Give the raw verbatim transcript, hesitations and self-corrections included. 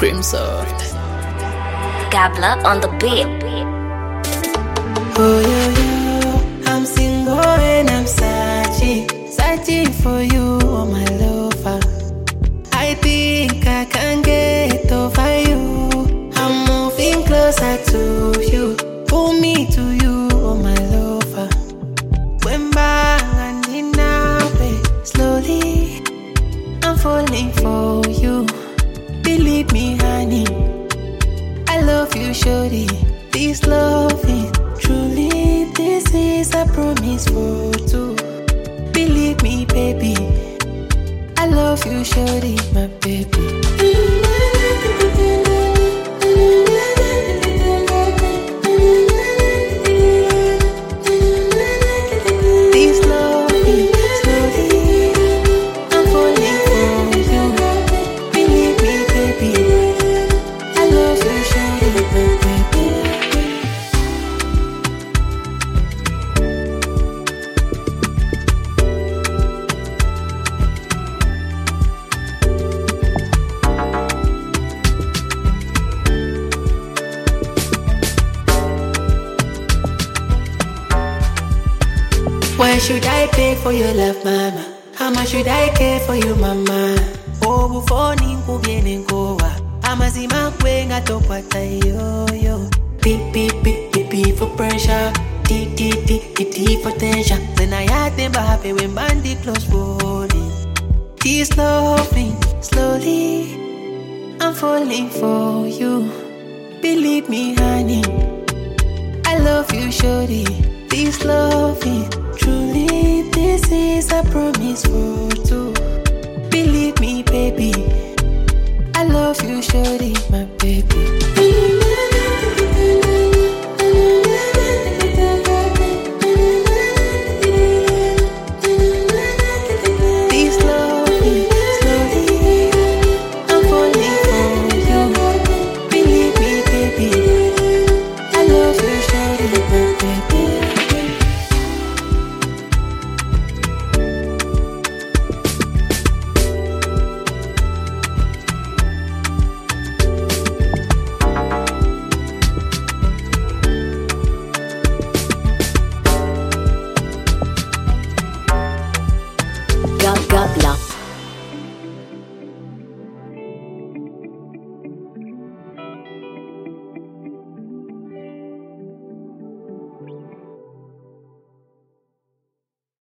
Grimsoft. Gabla on the beat. Oh yo yo, I'm single and I'm searching, searching for you, oh my lover. I think I can get over you. I'm moving closer to you. Pull me to you, oh my lover. When bang and way, slowly I'm falling for you. Believe me, honey, I love you, shorty. This loving, truly, this is a promise for two. Believe me, baby, I love you, shorty, my baby. This loving, slowly, I'm falling for you. Believe me, baby, I love you, shorty, my baby. Why should I pay for your love, mama? How much should I care for you, mama? Oh, before ninku viene ngoa, amazima kwenga tokwata yo yo. P P P P P for pressure, T T T T T for tension. Then I had them happy when bandy close falling. This loving, slowly, I'm falling for you. Believe me, honey, I love you, shorty. This loving, truly, this is a promise for two. Believe me, baby, I love you, shorty.